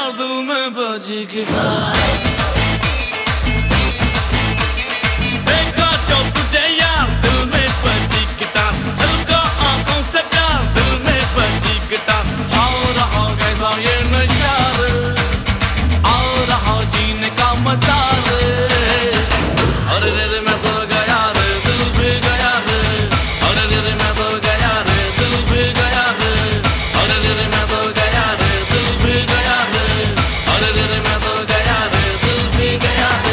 यार दिल में बजी गिटार। देखा जो तुझे यार दिल में बजी गिटार, दिल का आंखों से प्यार दिल में बजी गिटार। आओ रहा कैसा ये नशा रे, आओ रहा जीने का मजा रे। अरे रे रे मैं तो गया रे, दिल भी गया रे। अरे रे रे मैं तो गया रे, दिल भी गया रे। अरे रे रे मैं तो गया रे, दिल भी गया रे। अरे रे रे मैं तो गया रे, दिल भी गया रे।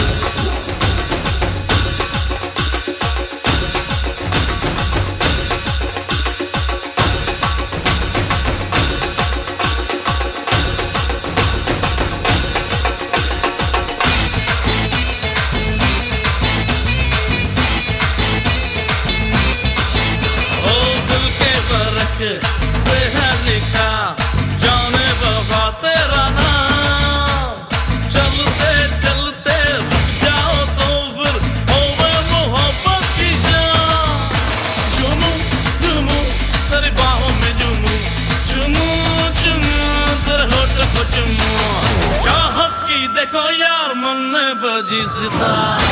पे है लिखा जाने वफा तेरा नाम। चलते चलते रुक जाओ तो फिर होवे मोहब्बत की शाम। चुमू चुमू तेरी बाहों में चुमू, चुमू चुमू तेरे होठ को चुमू। चाहत की देखो यार मन में बजी सितार,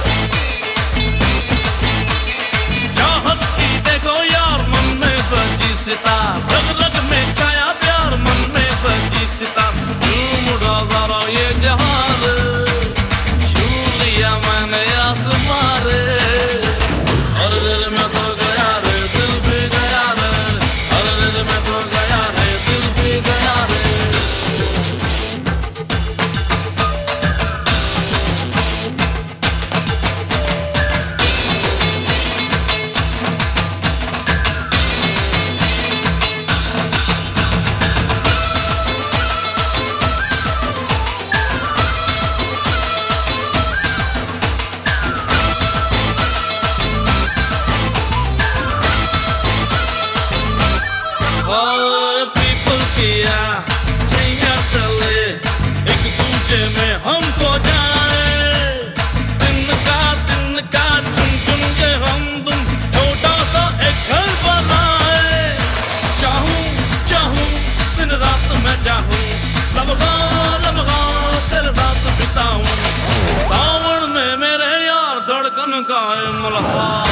चाहत की देखो यार मन में बजी सितार। रग रग में छाया प्यार मन में बजी सितार। झूम उठा सारा ये जहां रे, छू लिया मैंने आसमां रे। अरे रे रे मैं तो गया रे, दिल भी गया रे। अरे रे रे मैं तो गया रे, दिल भी गया रे। पीपल किया छैया तले एक दूजे में हमको जाए। तिनका चुन चुन के हम तुम छोटा सा एक घर बनाए। चाहूं चाहूं दिन रात मैं चाहूं, लम्हा लम्हा तेरे साथ बिताऊं। सावन में मेरे यार धड़कन का है मल्हार।